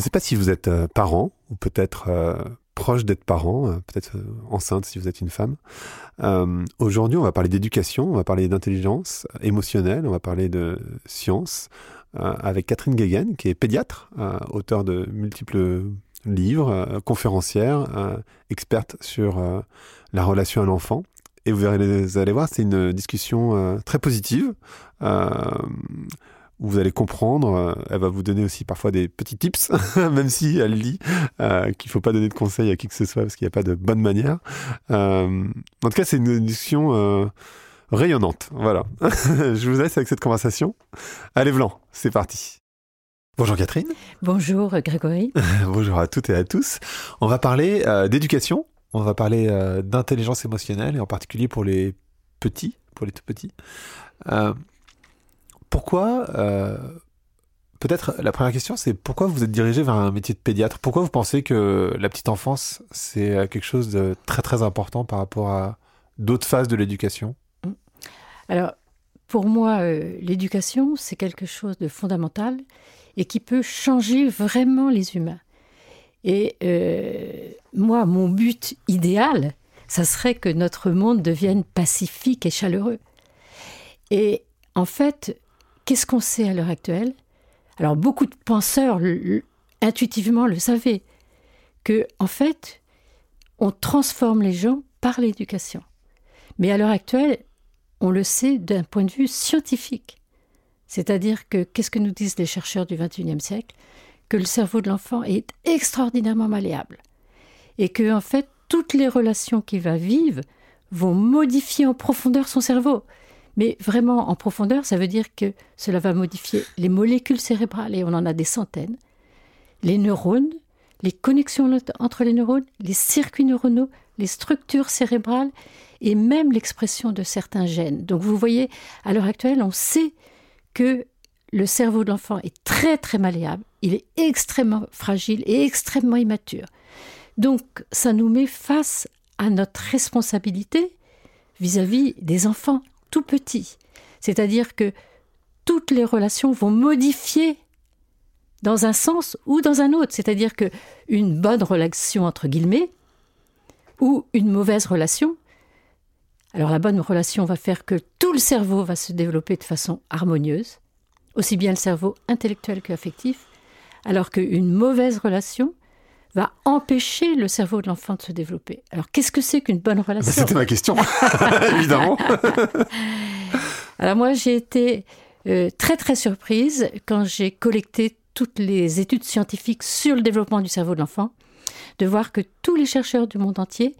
sais pas si vous êtes parent ou peut-être proche d'être parent, peut-être enceinte si vous êtes une femme. Aujourd'hui, on va parler d'éducation, on va parler d'intelligence émotionnelle, on va parler de science avec Catherine Guéguen, qui est pédiatre, auteure de multiples livres, conférencière, experte sur la relation à l'enfant. Et vous allez voir, c'est une discussion très positive. Où vous allez comprendre, elle va vous donner aussi parfois des petits tips, même si elle dit qu'il ne faut pas donner de conseils à qui que ce soit parce qu'il n'y a pas de bonne manière. En tout cas, c'est une discussion rayonnante. Voilà. Je vous laisse avec cette conversation. Allez, Blanc, c'est parti. Bonjour Catherine. Bonjour Grégory. Bonjour à toutes et à tous. On va parler d'éducation, on va parler d'intelligence émotionnelle et en particulier pour les petits, pour les tout petits. Pourquoi, peut-être la première question, c'est pourquoi vous êtes dirigé vers un métier de pédiatre? Pourquoi vous pensez que la petite enfance, c'est quelque chose de très très important par rapport à d'autres phases de l'éducation? Alors, pour moi, l'éducation, c'est quelque chose de fondamental et qui peut changer vraiment les humains. Et moi, mon but idéal, ça serait que notre monde devienne pacifique et chaleureux. Et en fait, qu'est-ce qu'on sait à l'heure actuelle? Alors, beaucoup de penseurs intuitivement le savaient, que en fait, on transforme les gens par l'éducation. Mais à l'heure actuelle, on le sait d'un point de vue scientifique. C'est-à-dire que, qu'est-ce que nous disent les chercheurs du XXIe siècle? Que le cerveau de l'enfant est extraordinairement malléable. Et que, en fait, toutes les relations qu'il va vivre vont modifier en profondeur son cerveau. Mais vraiment, en profondeur, ça veut dire que cela va modifier les molécules cérébrales, et on en a des centaines, les neurones, les connexions entre les neurones, les circuits neuronaux, les structures cérébrales et même l'expression de certains gènes. Donc vous voyez, à l'heure actuelle, on sait que le cerveau de l'enfant est très très malléable, il est extrêmement fragile et extrêmement immature. Donc ça nous met face à notre responsabilité vis-à-vis des enfants tout petits. C'est-à-dire que toutes les relations vont modifier dans un sens ou dans un autre. C'est-à-dire qu'une bonne relation, entre guillemets, ou une mauvaise relation, alors la bonne relation va faire que tout le cerveau va se développer de façon harmonieuse, aussi bien le cerveau intellectuel qu'affectif, alors qu'une mauvaise relation va empêcher le cerveau de l'enfant de se développer. Alors, qu'est-ce que c'est qu'une bonne relation? C'était ma question, évidemment. Alors moi, j'ai été très très surprise quand j'ai collecté toutes les études scientifiques sur le développement du cerveau de l'enfant, de voir que tous les chercheurs du monde entier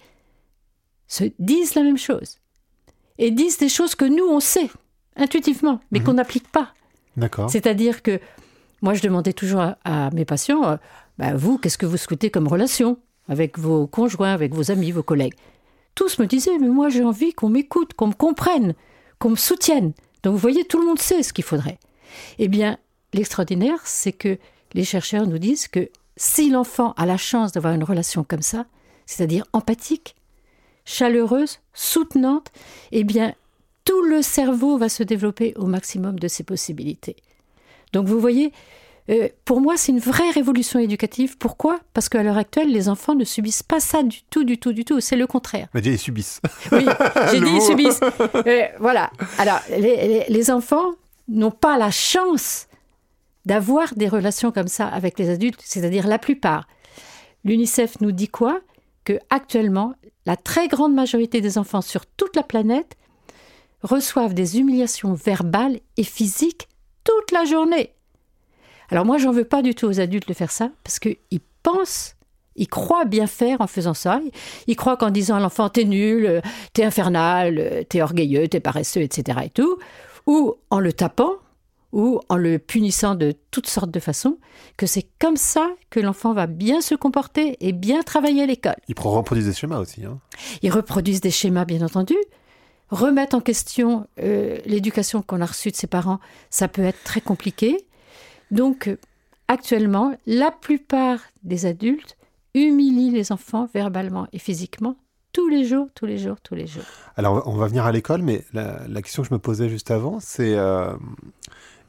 se disent la même chose. Et disent des choses que nous, on sait, intuitivement, mais qu'on n'applique pas. D'accord. C'est-à-dire que moi, je demandais toujours à mes patients, vous, qu'est-ce que vous souhaitez comme relation avec vos conjoints, avec vos amis, vos collègues? Tous me disaient, mais moi, j'ai envie qu'on m'écoute, qu'on me comprenne, qu'on me soutienne. Donc, vous voyez, tout le monde sait ce qu'il faudrait. Eh bien, l'extraordinaire, c'est que les chercheurs nous disent que si l'enfant a la chance d'avoir une relation comme ça, c'est-à-dire empathique, chaleureuse, soutenante, eh bien, tout le cerveau va se développer au maximum de ses possibilités. Donc, vous voyez, pour moi, c'est une vraie révolution éducative. Pourquoi? Parce qu'à l'heure actuelle, les enfants ne subissent pas ça du tout. C'est le contraire. Mais ils subissent. Oui, j'ai dit ils subissent. Voilà. Alors, les enfants n'ont pas la chance d'avoir des relations comme ça avec les adultes, c'est-à-dire la plupart. L'UNICEF nous dit quoi? Qu'actuellement, la très grande majorité des enfants sur toute la planète reçoivent des humiliations verbales et physiques toute la journée. Alors moi, j'en veux pas du tout aux adultes de faire ça, parce qu'ils pensent, ils croient bien faire en faisant ça. Ils croient qu'en disant à l'enfant « t'es nul, t'es infernal, t'es orgueilleux, t'es paresseux, etc. » et tout, ou en le tapant, ou en le punissant de toutes sortes de façons, que c'est comme ça que l'enfant va bien se comporter et bien travailler à l'école. Ils reproduisent des schémas aussi. Ils reproduisent des schémas, bien entendu. Remettre en question l'éducation qu'on a reçue de ses parents, ça peut être très compliqué. Donc, actuellement, la plupart des adultes humilient les enfants verbalement et physiquement tous les jours. Alors, on va venir à l'école, mais la question que je me posais juste avant, c'est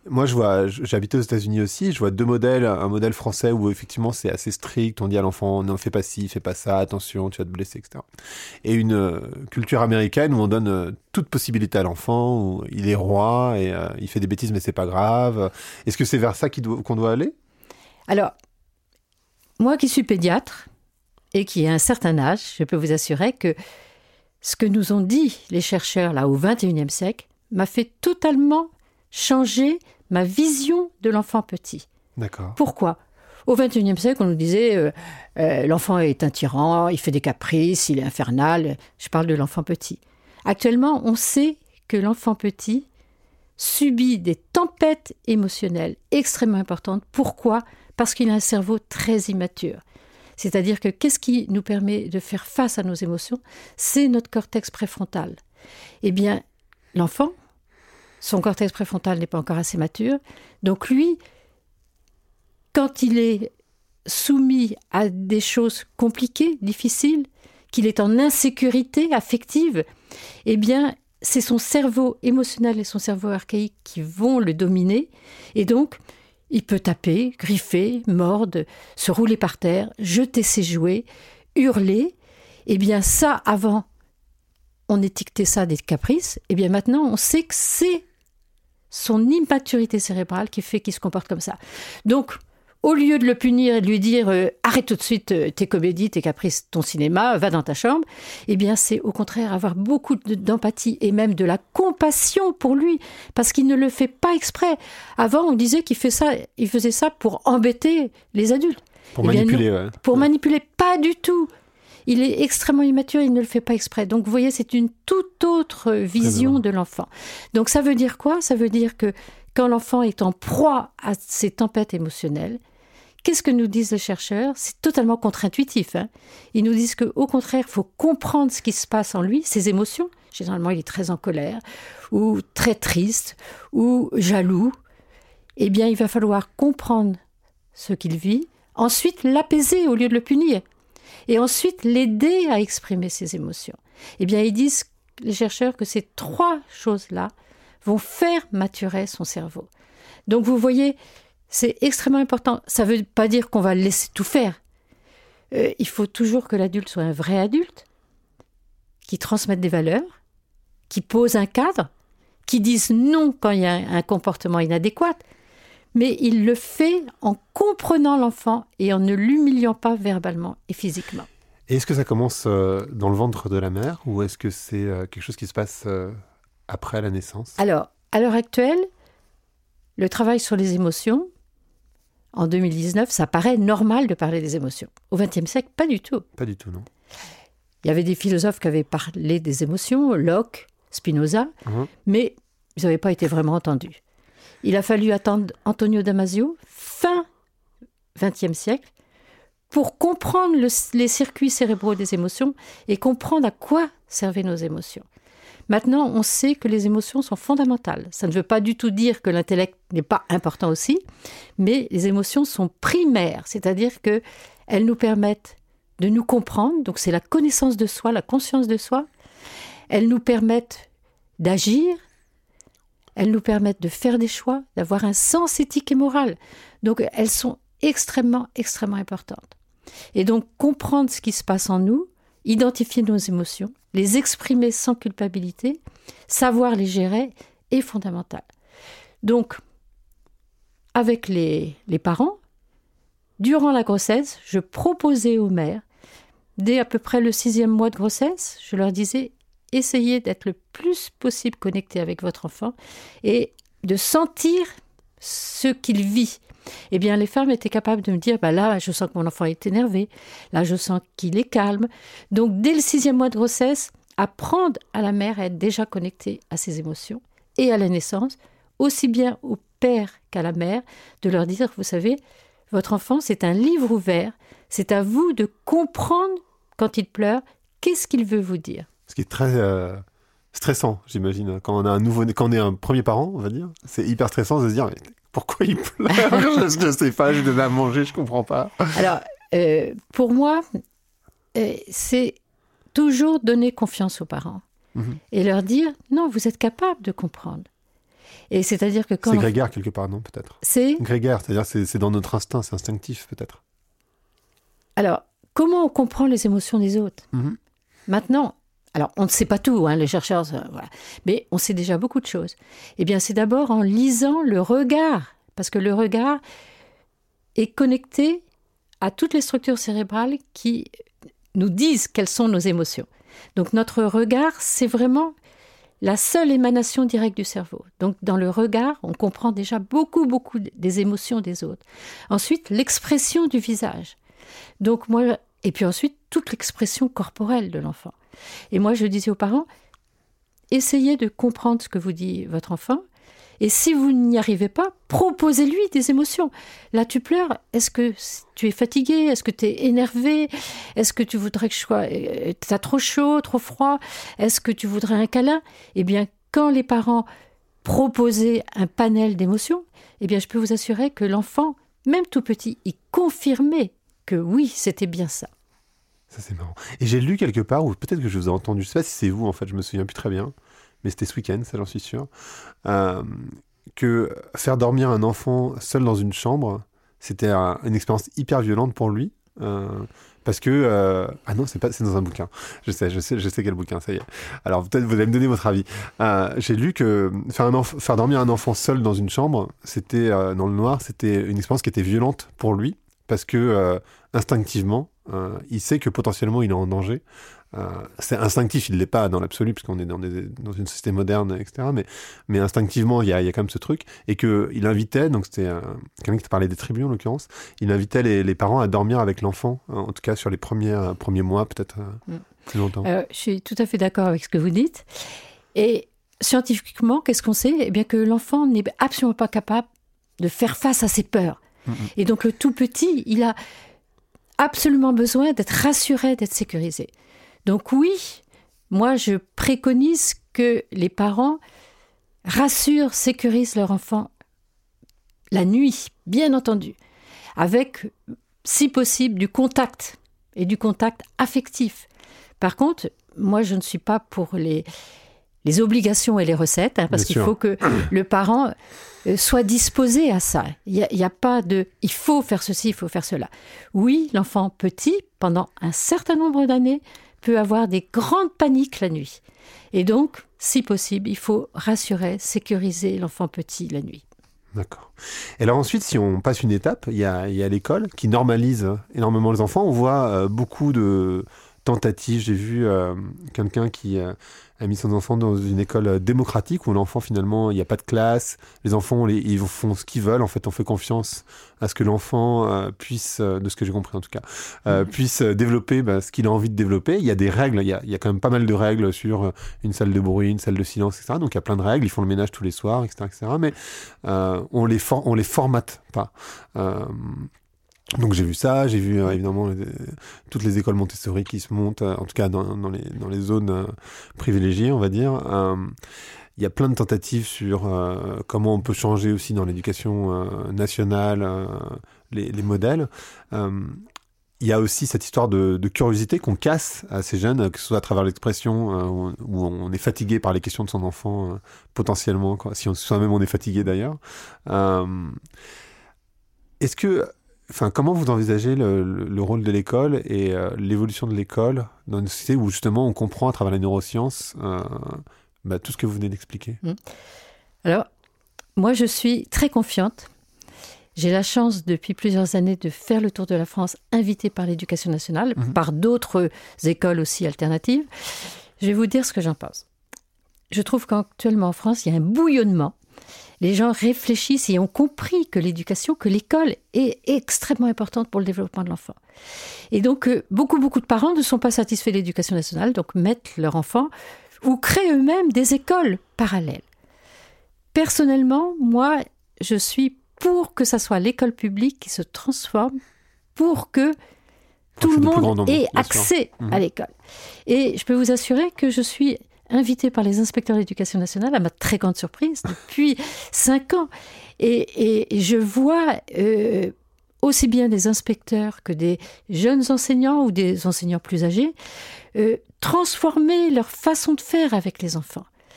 Moi, j'ai habité aux États-Unis aussi, je vois deux modèles. Un modèle français où effectivement c'est assez strict, on dit à l'enfant non, fais pas ci, fais pas ça, attention, tu vas te blesser, etc. Et une culture américaine où on donne toute possibilité à l'enfant, où il est roi et il fait des bêtises mais c'est pas grave. Est-ce que c'est vers ça qu'on doit aller? Alors, moi qui suis pédiatre et qui ai un certain âge, je peux vous assurer que ce que nous ont dit les chercheurs là au XXIe siècle m'a fait totalement changer ma vision de l'enfant petit. D'accord. Pourquoi ? Au XXIe siècle, on nous disait l'enfant est un tyran, il fait des caprices, il est infernal. Je parle de l'enfant petit. Actuellement, on sait que l'enfant petit subit des tempêtes émotionnelles extrêmement importantes. Pourquoi ? Parce qu'il a un cerveau très immature. C'est-à-dire que qu'est-ce qui nous permet de faire face à nos émotions ? C'est notre cortex préfrontal. Eh bien, l'enfant, son cortex préfrontal n'est pas encore assez mature. Donc lui, quand il est soumis à des choses compliquées, difficiles, qu'il est en insécurité affective, eh bien, c'est son cerveau émotionnel et son cerveau archaïque qui vont le dominer. Et donc, il peut taper, griffer, mordre, se rouler par terre, jeter ses jouets, hurler. Eh bien ça, avant, on étiquetait ça des caprices. Eh bien maintenant, on sait que c'est son immaturité cérébrale qui fait qu'il se comporte comme ça. Donc, au lieu de le punir et de lui dire « arrête tout de suite tes comédies, tes caprices, ton cinéma, va dans ta chambre », eh bien c'est au contraire avoir beaucoup d'empathie et même de la compassion pour lui, parce qu'il ne le fait pas exprès. Avant, on disait qu'il faisait ça pour embêter les adultes. Pour manipuler, non, pour manipuler, pas du tout. Il est extrêmement immature, il ne le fait pas exprès. Donc vous voyez, c'est une toute autre vision de l'enfant. Donc ça veut dire quoi ? Ça veut dire que quand l'enfant est en proie à ces tempêtes émotionnelles, qu'est-ce que nous disent les chercheurs ? C'est totalement contre-intuitif. Ils nous disent qu'au contraire, il faut comprendre ce qui se passe en lui, ses émotions. Généralement, il est très en colère, ou très triste, ou jaloux. Eh bien, il va falloir comprendre ce qu'il vit, ensuite l'apaiser au lieu de le punir, et ensuite l'aider à exprimer ses émotions. Eh bien, ils disent, les chercheurs, que ces trois choses-là vont faire maturer son cerveau. Donc, vous voyez, c'est extrêmement important. Ça ne veut pas dire qu'on va le laisser tout faire. Il faut toujours que l'adulte soit un vrai adulte, qui transmette des valeurs, qui pose un cadre, qui dise non quand il y a un comportement inadéquat. Mais il le fait en comprenant l'enfant et en ne l'humiliant pas verbalement et physiquement. Et est-ce que ça commence dans le ventre de la mère ou est-ce que c'est quelque chose qui se passe après la naissance ? Alors, à l'heure actuelle, le travail sur les émotions, en 2019, ça paraît normal de parler des émotions. Au XXe siècle, pas du tout. Pas du tout, non. Il y avait des philosophes qui avaient parlé des émotions, Locke, Spinoza, mais ils n'avaient pas été vraiment entendus. Il a fallu attendre Antonio Damasio, fin XXe siècle, pour comprendre les circuits cérébraux des émotions et comprendre à quoi servaient nos émotions. Maintenant, on sait que les émotions sont fondamentales. Ça ne veut pas du tout dire que l'intellect n'est pas important aussi, mais les émotions sont primaires, c'est-à-dire qu'elles nous permettent de nous comprendre, donc c'est la connaissance de soi, la conscience de soi. Elles nous permettent d'agir, elles nous permettent de faire des choix, d'avoir un sens éthique et moral. Donc elles sont extrêmement, extrêmement importantes. Et donc comprendre ce qui se passe en nous, identifier nos émotions, les exprimer sans culpabilité, savoir les gérer est fondamental. Donc, avec les parents, durant la grossesse, je proposais aux mères, dès à peu près le 6e mois de grossesse, je leur disais, essayez d'être le plus possible connecté avec votre enfant et de sentir ce qu'il vit. Eh bien, les femmes étaient capables de me dire, là, je sens que mon enfant est énervé, là, je sens qu'il est calme. Donc, dès le 6e mois de grossesse, apprendre à la mère à être déjà connectée à ses émotions et à la naissance, aussi bien au père qu'à la mère, de leur dire, vous savez, votre enfant, c'est un livre ouvert, c'est à vous de comprendre quand il pleure, qu'est-ce qu'il veut vous dire. Ce qui est très stressant, j'imagine, quand on est un premier parent, on va dire, c'est hyper stressant de se dire, mais pourquoi il pleure ? Je ne sais pas, je devais à manger, je ne comprends pas. Alors, pour moi, c'est toujours donner confiance aux parents et leur dire, non, vous êtes capable de comprendre. Et c'est-à-dire que quand... C'est grégaire quelque part, non, peut-être? C'est grégaire, c'est-à-dire c'est dans notre instinct, c'est instinctif, peut-être. Alors, comment on comprend les émotions des autres? Maintenant, alors on ne sait pas tout, les chercheurs, voilà, mais on sait déjà beaucoup de choses. Eh bien, c'est d'abord en lisant le regard, parce que le regard est connecté à toutes les structures cérébrales qui nous disent quelles sont nos émotions. Donc notre regard, c'est vraiment la seule émanation directe du cerveau. Donc dans le regard, on comprend déjà beaucoup des émotions des autres. Ensuite, l'expression du visage. Donc moi, et puis ensuite, toute l'expression corporelle de l'enfant. Et moi, je disais aux parents, essayez de comprendre ce que vous dit votre enfant. Et si vous n'y arrivez pas, proposez-lui des émotions. Là, tu pleures. Est-ce que tu es fatigué? Est-ce que tu es énervé? Est-ce que tu voudrais que je sois... T'as trop chaud, trop froid? Est-ce que tu voudrais un câlin? Eh bien, quand les parents proposaient un panel d'émotions, eh bien, je peux vous assurer que l'enfant, même tout petit, il confirmait que oui, c'était bien ça. Ça, c'est marrant. Et j'ai lu quelque part, ou peut-être que je vous ai entendu, je ne sais pas si c'est vous, en fait, je me souviens plus très bien, mais c'était ce week-end, ça j'en suis sûr, que faire dormir un enfant seul dans une chambre, c'était une expérience hyper violente pour lui, parce que... ah non, c'est dans un bouquin. Je sais quel bouquin, ça y est. Alors peut-être vous allez me donner votre avis. J'ai lu que faire dormir un enfant seul dans une chambre, c'était dans le noir, c'était une expérience qui était violente pour lui, parce que instinctivement, il sait que potentiellement il est en danger. C'est instinctif, il ne l'est pas dans l'absolu, puisqu'on est dans une société moderne, etc. Mais instinctivement, il y a quand même ce truc. Et qu'il invitait, donc c'était quelqu'un qui parlait des tribus en l'occurrence, il invitait les parents à dormir avec l'enfant, en tout cas sur les premiers mois, peut-être plus longtemps. Je suis tout à fait d'accord avec ce que vous dites. Et scientifiquement, qu'est-ce qu'on sait? Eh bien que l'enfant n'est absolument pas capable de faire face à ses peurs. Et donc le tout petit, il a absolument besoin d'être rassuré, d'être sécurisé. Donc oui, moi je préconise que les parents rassurent, sécurisent leur enfant la nuit, bien entendu, avec, si possible, du contact, et du contact affectif. Par contre, moi je ne suis pas pour les obligations et les recettes, parce qu'il faut que le parent soit disposé à ça. Il y a pas de « il faut faire ceci, il faut faire cela ». Oui, l'enfant petit, pendant un certain nombre d'années, peut avoir des grandes paniques la nuit. Et donc, si possible, il faut rassurer, sécuriser l'enfant petit la nuit. D'accord. Et alors ensuite, si on passe une étape, il y a l'école qui normalise énormément les enfants. On voit beaucoup de tentatives. J'ai vu quelqu'un qui a mis son enfant dans une école démocratique où l'enfant, finalement, il n'y a pas de classe. Les enfants, ils font ce qu'ils veulent. En fait, on fait confiance à ce que l'enfant puisse, de ce que j'ai compris en tout cas, puisse développer ce qu'il a envie de développer. Il y a des règles. Il y a quand même pas mal de règles sur une salle de bruit, une salle de silence, etc. Donc, il y a plein de règles. Ils font le ménage tous les soirs, etc. Mais on les formate pas. Donc j'ai vu ça, j'ai vu évidemment toutes les écoles Montessori qui se montent, en tout cas dans les zones privilégiées, on va dire. Il y a plein de tentatives sur comment on peut changer aussi dans l'éducation nationale les modèles. Il y a aussi cette histoire de curiosité qu'on casse à ces jeunes, que ce soit à travers l'expression où on est fatigué par les questions de son enfant, potentiellement, si soi-même on est fatigué d'ailleurs. Est-ce que... comment vous envisagez le rôle de l'école et l'évolution de l'école dans une société où justement on comprend à travers les neurosciences tout ce que vous venez d'expliquer? Alors, moi je suis très confiante. J'ai la chance depuis plusieurs années de faire le tour de la France, invitée par l'Éducation nationale, par d'autres écoles aussi alternatives. Je vais vous dire ce que j'en pense. Je trouve qu'actuellement en France, il y a un bouillonnement. Les gens réfléchissent et ont compris que l'éducation, que l'école est extrêmement importante pour le développement de l'enfant. Et donc, beaucoup de parents ne sont pas satisfaits de l'éducation nationale, donc mettent leur enfant ou créent eux-mêmes des écoles parallèles. Personnellement, moi, je suis pour que ça soit l'école publique qui se transforme, pour que tout le monde ait accès à l'école. Et je peux vous assurer que je suis invitée par les inspecteurs de l'éducation nationale, à ma très grande surprise, depuis 5 ans. Et je vois aussi bien des inspecteurs que des jeunes enseignants ou des enseignants plus âgés transformer leur façon de faire avec les enfants.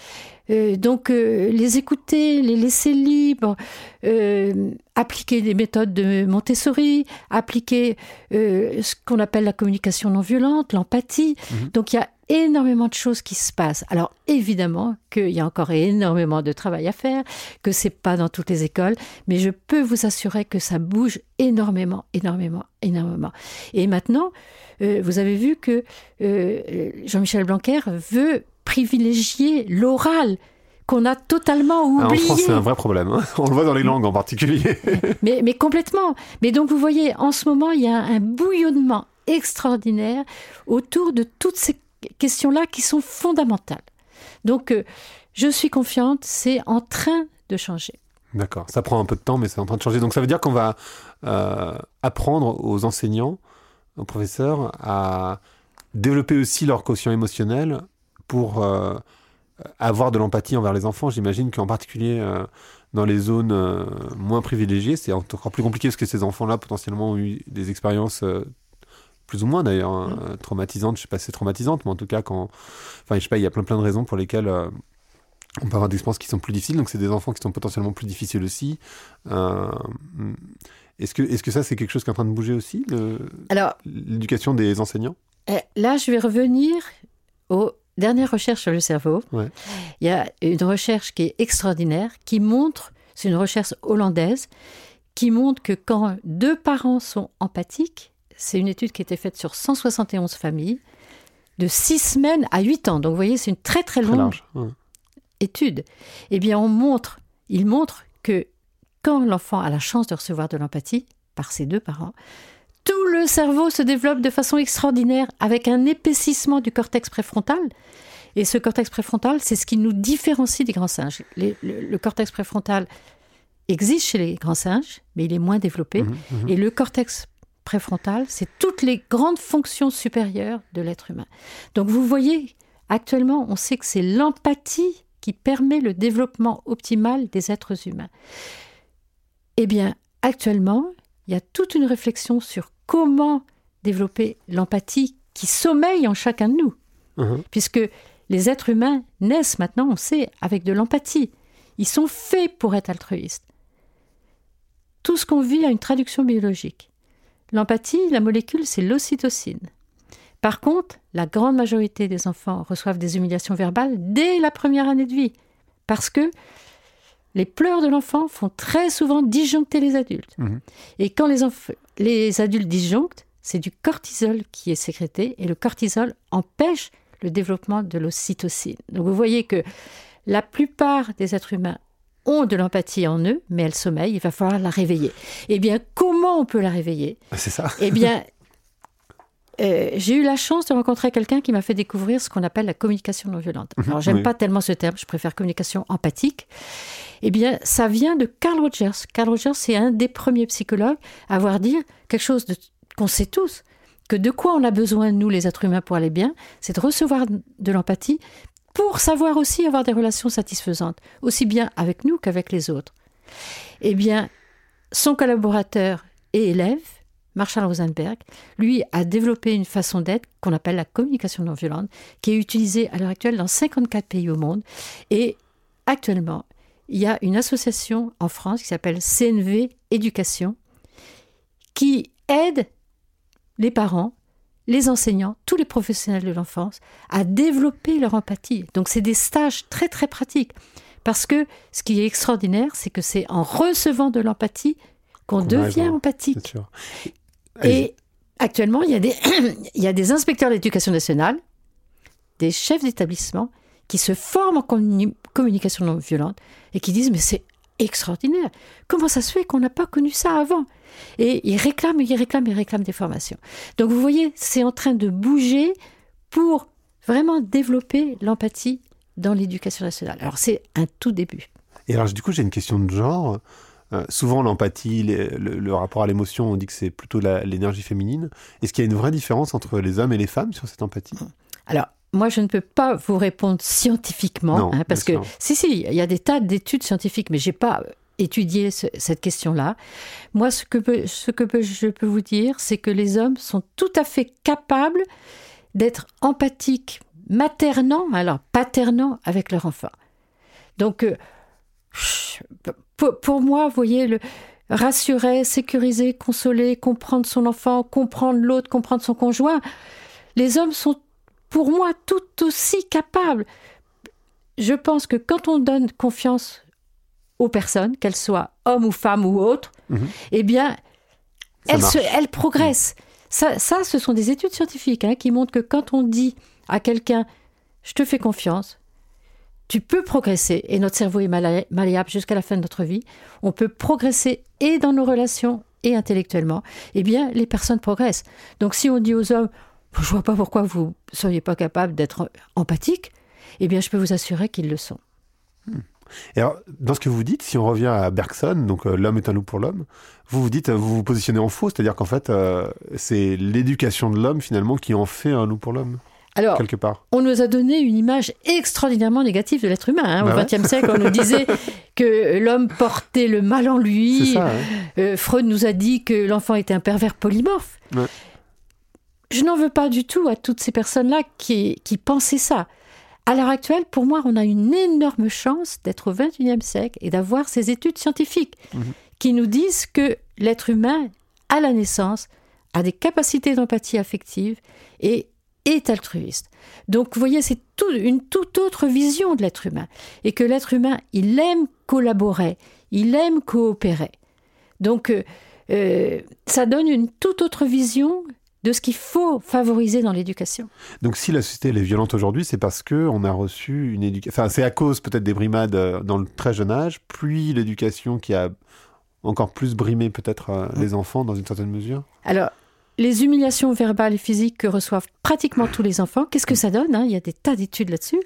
Donc, les écouter, les laisser libres, appliquer des méthodes de Montessori, appliquer ce qu'on appelle la communication non violente, l'empathie. Donc, il y a énormément de choses qui se passent. Alors, évidemment qu'il y a encore énormément de travail à faire, que c'est pas dans toutes les écoles, mais je peux vous assurer que ça bouge énormément. Et maintenant, vous avez vu que Jean-Michel Blanquer veut privilégier l'oral, qu'on a totalement oublié. En France, c'est un vrai problème. Hein. On le voit dans les langues en particulier. mais complètement. Mais donc, vous voyez, en ce moment, il y a un bouillonnement extraordinaire autour de toutes ces questions-là qui sont fondamentales. Donc, je suis confiante, c'est en train de changer. D'accord. Ça prend un peu de temps, mais c'est en train de changer. Donc, ça veut dire qu'on va apprendre aux enseignants, aux professeurs, à développer aussi leur quotient émotionnel pour avoir de l'empathie envers les enfants. J'imagine qu'en particulier dans les zones moins privilégiées, c'est encore plus compliqué parce que ces enfants-là potentiellement ont eu des expériences plus ou moins d'ailleurs traumatisantes. Je sais pas si c'est traumatisante, mais en tout cas je sais pas, il y a plein de raisons pour lesquelles on peut avoir des expériences qui sont plus difficiles. Donc c'est des enfants qui sont potentiellement plus difficiles aussi. Est-ce que ça c'est quelque chose qui est en train de bouger aussi, l'éducation des enseignants? Là, je vais revenir aux dernières recherches sur le cerveau. Ouais. Il y a une recherche qui est extraordinaire, qui montre, c'est une recherche hollandaise, qui montre que quand 2 parents sont empathiques, c'est une étude qui a été faite sur 171 familles, de 6 semaines à 8 ans. Donc vous voyez, c'est une très très longue étude. Eh bien, il montre que quand l'enfant a la chance de recevoir de l'empathie par ses 2 parents, tout le cerveau se développe de façon extraordinaire avec un épaississement du cortex préfrontal. Et ce cortex préfrontal, c'est ce qui nous différencie des grands singes. Le cortex préfrontal existe chez les grands singes, mais il est moins développé. Et le cortex préfrontal, c'est toutes les grandes fonctions supérieures de l'être humain. Donc vous voyez, actuellement, on sait que c'est l'empathie qui permet le développement optimal des êtres humains. Eh bien, actuellement, il y a toute une réflexion sur comment développer l'empathie qui sommeille en chacun de nous. Puisque les êtres humains naissent maintenant, on sait, avec de l'empathie. Ils sont faits pour être altruistes. Tout ce qu'on vit a une traduction biologique. L'empathie, la molécule, c'est l'ocytocine. Par contre, la grande majorité des enfants reçoivent des humiliations verbales dès la première année de vie. Parce que les pleurs de l'enfant font très souvent disjoncter les adultes. Et quand les adultes disjonctent, c'est du cortisol qui est sécrété et le cortisol empêche le développement de l'ocytocine. Donc vous voyez que la plupart des êtres humains ont de l'empathie en eux, mais elle sommeille, il va falloir la réveiller. Eh bien, comment on peut la réveiller ? C'est ça. Eh bien, j'ai eu la chance de rencontrer quelqu'un qui m'a fait découvrir ce qu'on appelle la communication non violente. Alors, j'aime pas tellement ce terme, je préfère communication empathique. Eh bien, ça vient de Carl Rogers. Carl Rogers, c'est un des premiers psychologues à avoir dit quelque chose qu'on sait tous, que de quoi on a besoin, nous, les êtres humains, pour aller bien, c'est de recevoir de l'empathie pour savoir aussi avoir des relations satisfaisantes, aussi bien avec nous qu'avec les autres. Eh bien, son collaborateur et élève, Marshall Rosenberg, lui a développé une façon d'être qu'on appelle la communication non violente, qui est utilisée à l'heure actuelle dans 54 pays au monde. Et actuellement, il y a une association en France qui s'appelle CNV Éducation, qui aide les parents, les enseignants, tous les professionnels de l'enfance à développer leur empathie. Donc c'est des stages très très pratiques. Parce que ce qui est extraordinaire, c'est que c'est en recevant de l'empathie qu'on devient empathique. C'est sûr. Et actuellement, il y a des inspecteurs d'éducation nationale, des chefs d'établissement qui se forment en communication non violente et qui disent « mais c'est extraordinaire, comment ça se fait qu'on n'a pas connu ça avant ?» Et ils réclament des formations. Donc vous voyez, c'est en train de bouger pour vraiment développer l'empathie dans l'éducation nationale. Alors c'est un tout début. Et alors du coup, j'ai une question de genre. Souvent, l'empathie, le rapport à l'émotion, on dit que c'est plutôt l'énergie féminine. Est-ce qu'il y a une vraie différence entre les hommes et les femmes sur cette empathie ? Alors, moi, je ne peux pas vous répondre scientifiquement, non, parce que si, il y a des tas d'études scientifiques, mais j'ai pas étudié cette question-là. Moi, ce que je peux vous dire, c'est que les hommes sont tout à fait capables d'être empathiques, paternant avec leur enfant. Donc, pour moi, vous voyez, rassurer, sécuriser, consoler, comprendre son enfant, comprendre l'autre, comprendre son conjoint, les hommes sont, pour moi, tout aussi capables. Je pense que quand on donne confiance aux personnes, qu'elles soient hommes ou femmes ou autres, eh bien, elles progressent. Ça, ce sont des études scientifiques qui montrent que quand on dit à quelqu'un « je te fais confiance », tu peux progresser, et notre cerveau est malléable jusqu'à la fin de notre vie, on peut progresser et dans nos relations et intellectuellement, eh bien, les personnes progressent. Donc, si on dit aux hommes « je ne vois pas pourquoi vous ne seriez pas capable d'être empathique », eh bien, je peux vous assurer qu'ils le sont. Et alors, dans ce que vous dites, si on revient à Bergson, donc l'homme est un loup pour l'homme, vous vous positionnez en faux, c'est-à-dire qu'en fait, c'est l'éducation de l'homme, finalement, qui en fait un loup pour l'homme. Alors, quelque part. On nous a donné une image extraordinairement négative de l'être humain. Au XXe siècle, on nous disait que l'homme portait le mal en lui. C'est ça, ouais. Freud nous a dit que l'enfant était un pervers polymorphe. Ouais. Je n'en veux pas du tout à toutes ces personnes-là qui pensaient ça. À l'heure actuelle, pour moi, on a une énorme chance d'être au XXIe siècle et d'avoir ces études scientifiques qui nous disent que l'être humain, à la naissance, a des capacités d'empathie affective et est altruiste. Donc, vous voyez, c'est une toute autre vision de l'être humain. Et que l'être humain, il aime collaborer, il aime coopérer. Donc, ça donne une toute autre vision de ce qu'il faut favoriser dans l'éducation. Donc, si la société elle est violente aujourd'hui, c'est parce qu'on a reçu une éducation... Enfin, c'est à cause peut-être des brimades dans le très jeune âge, puis l'éducation qui a encore plus brimé peut-être les enfants dans une certaine mesure. Alors, les humiliations verbales et physiques que reçoivent pratiquement tous les enfants, qu'est-ce que ça donne ? Il y a des tas d'études là-dessus.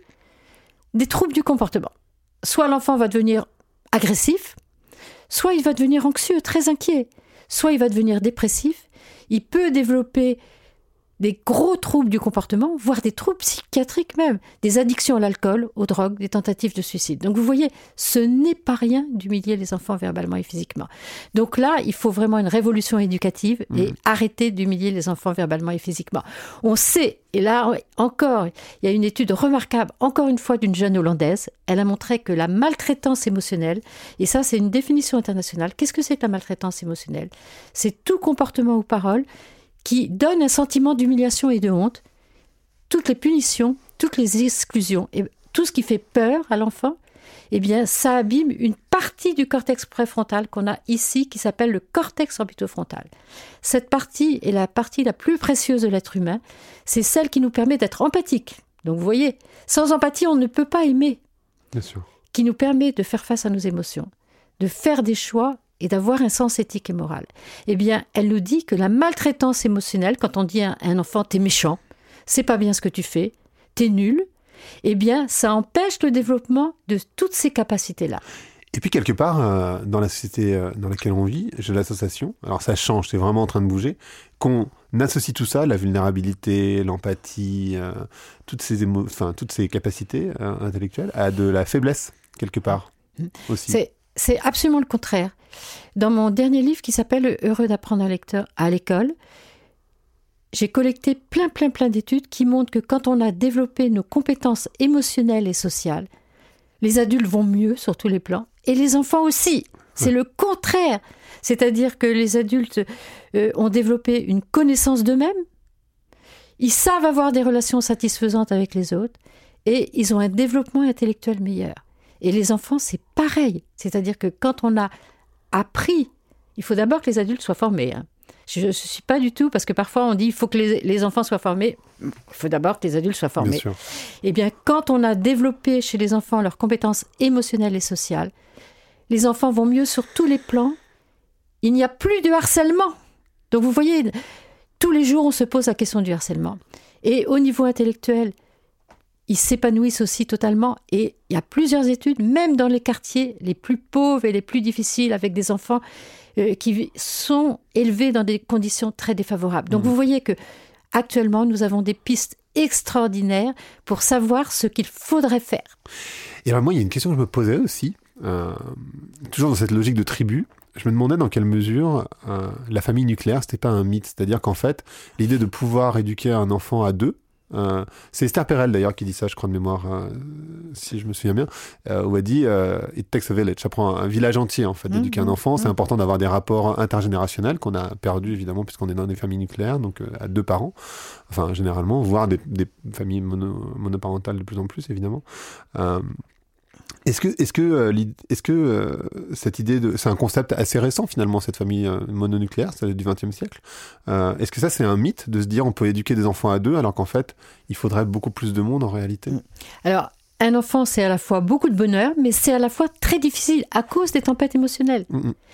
Des troubles du comportement. Soit l'enfant va devenir agressif, soit il va devenir anxieux, très inquiet, soit il va devenir dépressif. Il peut développer des gros troubles du comportement, voire des troubles psychiatriques même, des addictions à l'alcool, aux drogues, des tentatives de suicide. Donc vous voyez, ce n'est pas rien d'humilier les enfants verbalement et physiquement. Donc là, il faut vraiment une révolution éducative et arrêter d'humilier les enfants verbalement et physiquement. On sait, et là encore, il y a une étude remarquable, encore une fois d'une jeune Hollandaise, elle a montré que la maltraitance émotionnelle, et ça c'est une définition internationale, qu'est-ce que c'est que la maltraitance émotionnelle ? C'est tout comportement ou parole qui donne un sentiment d'humiliation et de honte, toutes les punitions, toutes les exclusions, et tout ce qui fait peur à l'enfant, eh bien, ça abîme une partie du cortex préfrontal qu'on a ici, qui s'appelle le cortex orbitofrontal. Cette partie est la partie la plus précieuse de l'être humain. C'est celle qui nous permet d'être empathique. Donc, vous voyez, sans empathie, on ne peut pas aimer. Bien sûr. Qui nous permet de faire face à nos émotions, de faire des choix et d'avoir un sens éthique et moral. Eh bien, elle nous dit que la maltraitance émotionnelle, quand on dit à un enfant « t'es méchant, c'est pas bien ce que tu fais, t'es nul », eh bien, ça empêche le développement de toutes ces capacités-là. Et puis, quelque part, dans la société dans laquelle on vit, j'ai l'association, alors ça change, c'est vraiment en train de bouger, qu'on associe tout ça, la vulnérabilité, l'empathie, toutes ces capacités intellectuelles, à de la faiblesse, quelque part, aussi. C'est absolument le contraire. Dans mon dernier livre qui s'appelle « Heureux d'apprendre à l'école », j'ai collecté plein d'études qui montrent que quand on a développé nos compétences émotionnelles et sociales, les adultes vont mieux sur tous les plans, et les enfants aussi. C'est le contraire. C'est-à-dire que les adultes ont développé une connaissance d'eux-mêmes, ils savent avoir des relations satisfaisantes avec les autres, et ils ont un développement intellectuel meilleur. Et les enfants, c'est pareil. C'est-à-dire que quand on a appris, il faut d'abord que les adultes soient formés. Je ne suis pas du tout, parce que parfois on dit il faut que les enfants soient formés. Il faut d'abord que les adultes soient formés. Bien sûr. Eh bien, quand on a développé chez les enfants leurs compétences émotionnelles et sociales, les enfants vont mieux sur tous les plans. Il n'y a plus de harcèlement. Donc vous voyez, tous les jours on se pose la question du harcèlement. Et au niveau intellectuel, ils s'épanouissent aussi totalement, et il y a plusieurs études, même dans les quartiers les plus pauvres et les plus difficiles, avec des enfants qui sont élevés dans des conditions très défavorables. Donc vous voyez que actuellement nous avons des pistes extraordinaires pour savoir ce qu'il faudrait faire. Et alors moi, il y a une question que je me posais aussi, toujours dans cette logique de tribu. Je me demandais dans quelle mesure la famille nucléaire, c'était pas un mythe. C'est-à-dire qu'en fait, l'idée de pouvoir éduquer un enfant à deux, C'est Esther Perel d'ailleurs qui dit ça, je crois de mémoire, si je me souviens bien, où elle dit It takes a village. Ça prend un village entier en fait d'éduquer un enfant. C'est important d'avoir des rapports intergénérationnels qu'on a perdus évidemment puisqu'on est dans des familles nucléaires, donc à 2 parents, enfin généralement, voire des familles monoparentales de plus en plus évidemment. Est-ce que cette idée c'est un concept assez récent finalement, cette famille mononucléaire, celle du XXe siècle. Est-ce que ça c'est un mythe de se dire on peut éduquer des enfants à 2 alors qu'en fait il faudrait beaucoup plus de monde en réalité? Alors un enfant c'est à la fois beaucoup de bonheur mais c'est à la fois très difficile à cause des tempêtes émotionnelles.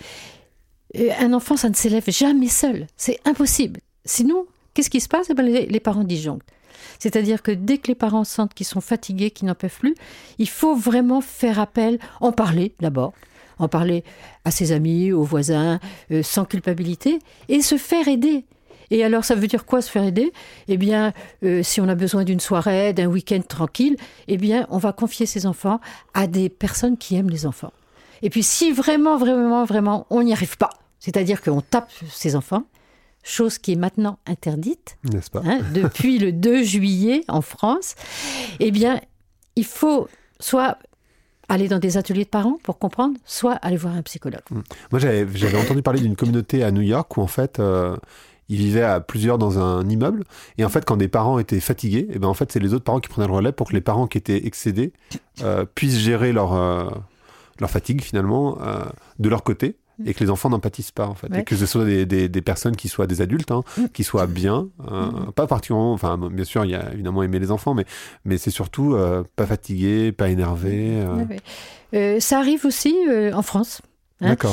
Un enfant ça ne s'élève jamais seul, c'est impossible. Sinon qu'est-ce qui se passe? Les parents disjonctent. C'est-à-dire que dès que les parents sentent qu'ils sont fatigués, qu'ils n'en peuvent plus, il faut vraiment faire appel, en parler d'abord, en parler à ses amis, aux voisins, sans culpabilité, et se faire aider. Et alors, ça veut dire quoi, se faire aider? Eh bien, si on a besoin d'une soirée, d'un week-end tranquille, eh bien, on va confier ses enfants à des personnes qui aiment les enfants. Et puis, si vraiment, on n'y arrive pas, c'est-à-dire qu'on tape ses enfants, chose qui est maintenant interdite, n'est-ce pas, depuis le 2 juillet en France, eh bien, il faut soit aller dans des ateliers de parents pour comprendre, soit aller voir un psychologue. Moi, j'avais entendu parler d'une communauté à New York où, en fait, ils vivaient à plusieurs dans un immeuble. Et en fait, quand des parents étaient fatigués, eh ben, en fait, c'est les autres parents qui prenaient le relais pour que les parents qui étaient excédés puissent gérer leur fatigue, finalement, de leur côté. Et que les enfants n'en pâtissent pas, en fait. Ouais. Et que ce soit des personnes qui soient des adultes, qui soient bien, pas particulièrement... Enfin, bien sûr, il y a évidemment aimer les enfants, mais c'est surtout pas fatigué, pas énervé. Ça arrive aussi en France. D'accord.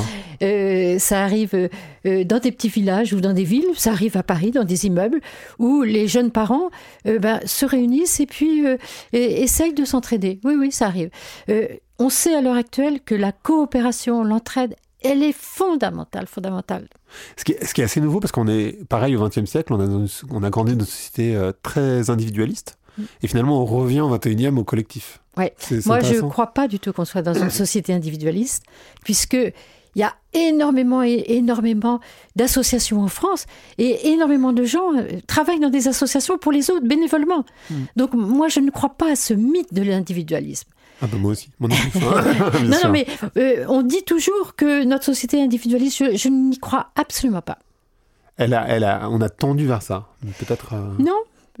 Ça arrive dans des petits villages ou dans des villes, ça arrive à Paris, dans des immeubles, où les jeunes parents se réunissent et puis essayent de s'entraider. Oui, ça arrive. On sait à l'heure actuelle que la coopération, l'entraide, elle est fondamentale. Ce qui est assez nouveau, parce qu'on est, pareil, au XXe siècle, on a grandi dans une société très individualiste, et finalement, on revient au XXIe au collectif. Ouais. Moi, je ne crois pas du tout qu'on soit dans une société individualiste, puisqu'il y a énormément d'associations en France, et énormément de gens travaillent dans des associations pour les autres, bénévolement. Donc, moi, je ne crois pas à ce mythe de l'individualisme. Ah ben moi aussi, mon avis. Non, mais on dit toujours que notre société est individualiste. Je n'y crois absolument pas. On a tendu vers ça, peut-être. Non,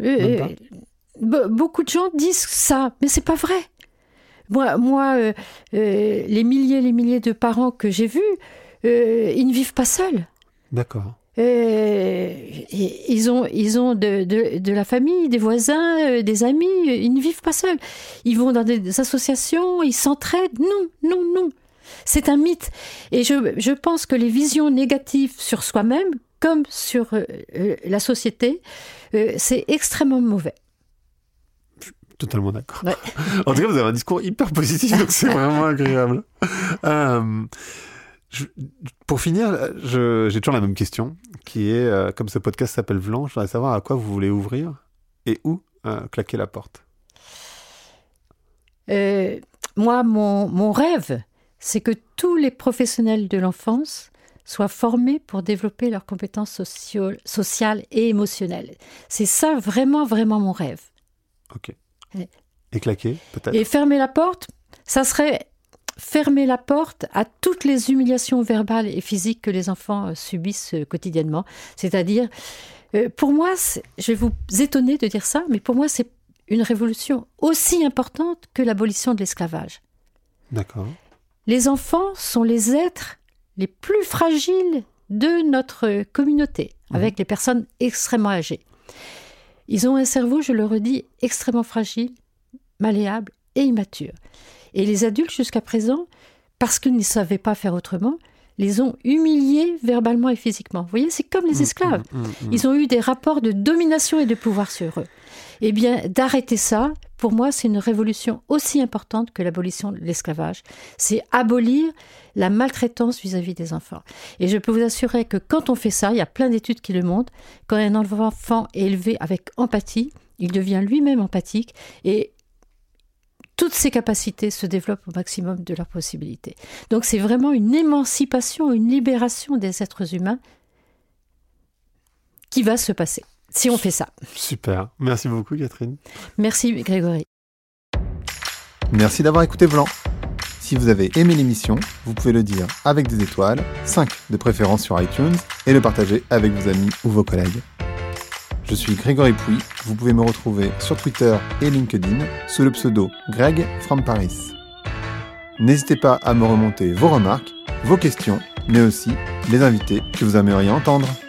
beaucoup de gens disent ça, mais c'est pas vrai. Moi, les milliers de parents que j'ai vus, ils ne vivent pas seuls. D'accord. Ils ont de la famille, des voisins, des amis. Ils ne vivent pas seuls. Ils vont dans des associations, ils s'entraident. Non. C'est un mythe. Et je pense que les visions négatives sur soi-même, comme sur la société, c'est extrêmement mauvais. Totalement d'accord. Ouais. En tout cas, vous avez un discours hyper positif, donc c'est vraiment agréable. Pour finir, j'ai toujours la même question, qui est, comme ce podcast s'appelle Vlan, je voudrais savoir à quoi vous voulez ouvrir et où claquer la porte. Moi, mon rêve, c'est que tous les professionnels de l'enfance soient formés pour développer leurs compétences sociales et émotionnelles. C'est ça vraiment mon rêve. Ok. Et claquer, peut-être. Et fermer la porte, ça serait... fermer la porte à toutes les humiliations verbales et physiques que les enfants subissent quotidiennement. C'est-à-dire, pour moi, je vais vous étonner de dire ça, mais pour moi, c'est une révolution aussi importante que l'abolition de l'esclavage. D'accord. Les enfants sont les êtres les plus fragiles de notre communauté, avec les personnes extrêmement âgées. Ils ont un cerveau, je le redis, extrêmement fragile, malléable et immature. Et les adultes, jusqu'à présent, parce qu'ils ne savaient pas faire autrement, les ont humiliés verbalement et physiquement. Vous voyez, c'est comme les esclaves. Ils ont eu des rapports de domination et de pouvoir sur eux. Eh bien, d'arrêter ça, pour moi, c'est une révolution aussi importante que l'abolition de l'esclavage. C'est abolir la maltraitance vis-à-vis des enfants. Et je peux vous assurer que quand on fait ça, il y a plein d'études qui le montrent, quand un enfant est élevé avec empathie, il devient lui-même empathique et toutes ces capacités se développent au maximum de leurs possibilités. Donc c'est vraiment une émancipation, une libération des êtres humains qui va se passer. si on fait ça. Super. Merci beaucoup, Catherine. Merci, Grégory. Merci d'avoir écouté Vlan. Si vous avez aimé l'émission, vous pouvez le dire avec des étoiles, 5 de préférence sur iTunes, et le partager avec vos amis ou vos collègues. Je suis Grégory Pouy, vous pouvez me retrouver sur Twitter et LinkedIn sous le pseudo Greg from Paris. N'hésitez pas à me remonter vos remarques, vos questions, mais aussi les invités que vous aimeriez entendre.